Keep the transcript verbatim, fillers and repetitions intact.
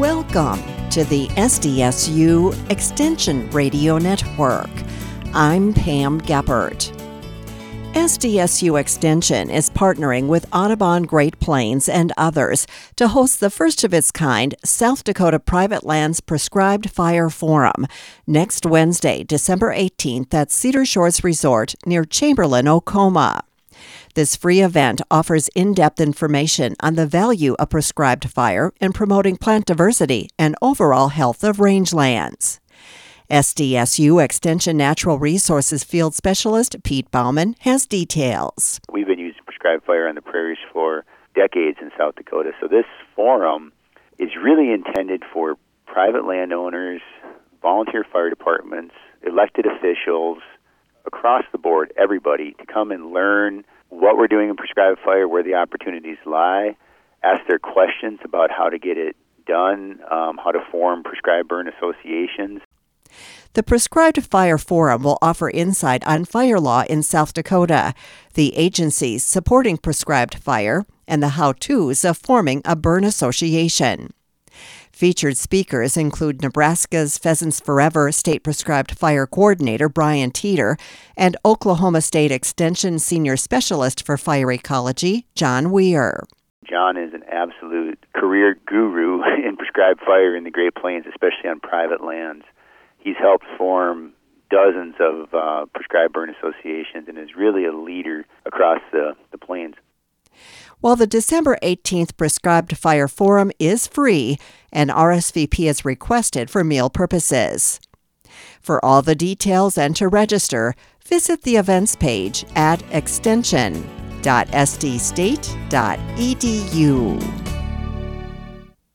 Welcome to the S D S U Extension Radio Network. I'm Pam Geppert. S D S U Extension is partnering with Audubon Great Plains and others to host the first of its kind South Dakota Private Lands Prescribed Fire Forum next Wednesday, December eighteenth at Cedar Shores Resort near Chamberlain, Oklahoma. This free event offers in-depth information on the value of prescribed fire in promoting plant diversity and overall health of rangelands. S D S U Extension Natural Resources Field Specialist Pete Bauman has details. We've been using prescribed fire on the prairies for decades in South Dakota, so this forum is really intended for private landowners, volunteer fire departments, elected officials, across the board, everybody, to come and learn what we're doing in prescribed fire, where the opportunities lie, ask their questions about how to get it done, um, how to form prescribed burn associations. The Prescribed Fire Forum will offer insight on fire law in South Dakota, the agencies supporting prescribed fire, and the how-tos of forming a burn association. Featured speakers include Nebraska's Pheasants Forever State Prescribed Fire Coordinator Brian Teeter and Oklahoma State Extension Senior Specialist for Fire Ecology, John Weir. John is an absolute career guru in prescribed fire in the Great Plains, especially on private lands. He's helped form dozens of uh, prescribed burn associations and is really a leader across the, the plains. While the December eighteenth Prescribed Fire Forum is free, an R S V P is requested for meal purposes. For all the details and to register, visit the events page at extension dot s d state dot e d u.